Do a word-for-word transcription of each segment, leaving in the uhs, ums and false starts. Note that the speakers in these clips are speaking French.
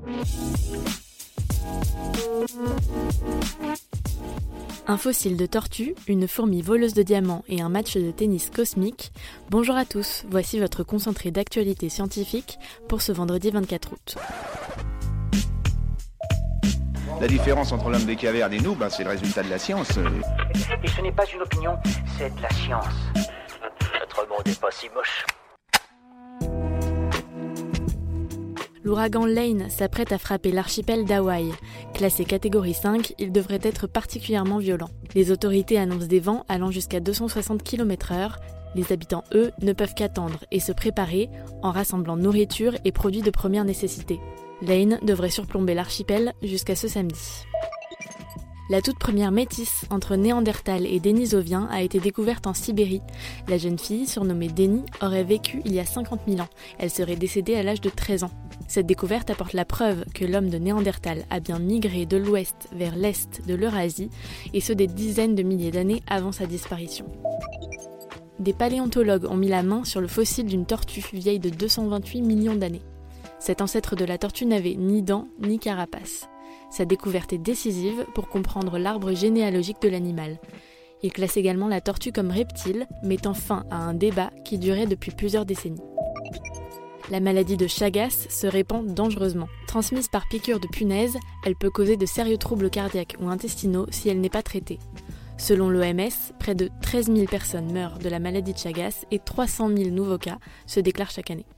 Un fossile de tortue, une fourmi voleuse de diamants et un match de tennis cosmique. Bonjour à tous, voici votre concentré d'actualité scientifique pour ce vendredi vingt-quatre août. La différence entre l'homme des cavernes et nous, ben, c'est le résultat de la science. Et ce n'est pas une opinion, c'est de la science. Notre monde n'est pas si moche. L'ouragan Lane s'apprête à frapper l'archipel d'Hawaï. Classé catégorie cinq, il devrait être particulièrement violent. Les autorités annoncent des vents allant jusqu'à deux cent soixante kilomètres heure. Les habitants, eux, ne peuvent qu'attendre et se préparer en rassemblant nourriture et produits de première nécessité. Lane devrait surplomber l'archipel jusqu'à ce samedi. La toute première métisse entre Néandertal et Denisovien a été découverte en Sibérie. La jeune fille, surnommée Denis, aurait vécu il y a cinquante mille ans. Elle serait décédée à l'âge de treize ans. Cette découverte apporte la preuve que l'homme de Néandertal a bien migré de l'ouest vers l'est de l'Eurasie, et ce des dizaines de milliers d'années avant sa disparition. Des paléontologues ont mis la main sur le fossile d'une tortue vieille de deux cent vingt-huit millions d'années. Cet ancêtre de la tortue n'avait ni dents ni carapace. Sa découverte est décisive pour comprendre l'arbre généalogique de l'animal. Il classe également la tortue comme reptile, mettant fin à un débat qui durait depuis plusieurs décennies. La maladie de Chagas se répand dangereusement. Transmise par piqûre de punaise, elle peut causer de sérieux troubles cardiaques ou intestinaux si elle n'est pas traitée. Selon l'O M S, près de treize mille personnes meurent de la maladie de Chagas et trois cent mille nouveaux cas se déclarent chaque année.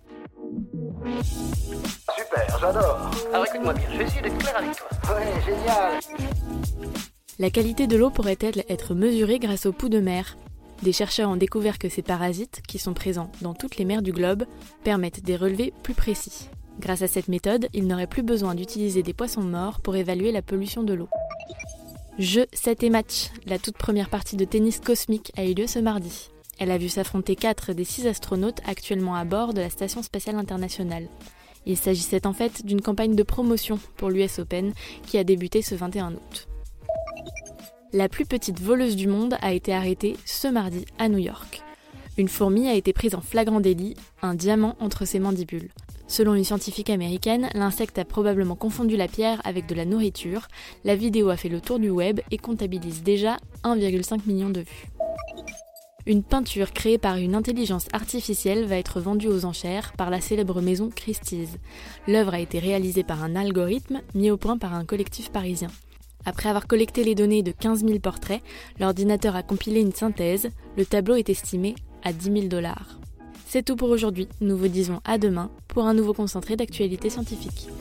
Super, j'adore. Alors écoute-moi bien, je vais essayer d'être clair avec toi. Ouais, génial. La qualité de l'eau pourrait-elle être mesurée grâce aux poux de mer ? Des chercheurs ont découvert que ces parasites, qui sont présents dans toutes les mers du globe, permettent des relevés plus précis. Grâce à cette méthode, il n'aurait plus besoin d'utiliser des poissons morts pour évaluer la pollution de l'eau. Jeux sept et match, la toute première partie de tennis cosmique a eu lieu ce mardi. Elle a vu s'affronter quatre des six astronautes actuellement à bord de la Station spatiale internationale. Il s'agissait en fait d'une campagne de promotion pour l'U S Open qui a débuté ce vingt et un août. La plus petite voleuse du monde a été arrêtée ce mardi à New York. Une fourmi a été prise en flagrant délit, un diamant entre ses mandibules. Selon une scientifique américaine, l'insecte a probablement confondu la pierre avec de la nourriture. La vidéo a fait le tour du web et comptabilise déjà un virgule cinq million de vues. Une peinture créée par une intelligence artificielle va être vendue aux enchères par la célèbre maison Christie's. L'œuvre a été réalisée par un algorithme mis au point par un collectif parisien. Après avoir collecté les données de quinze mille portraits, l'ordinateur a compilé une synthèse. Le tableau est estimé à dix mille dollars. C'est tout pour aujourd'hui. Nous vous disons à demain pour un nouveau concentré d'actualité scientifique.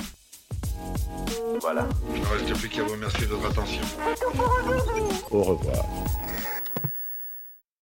Voilà. Il ne reste plus qu'à vous remercier de votre attention. Au revoir.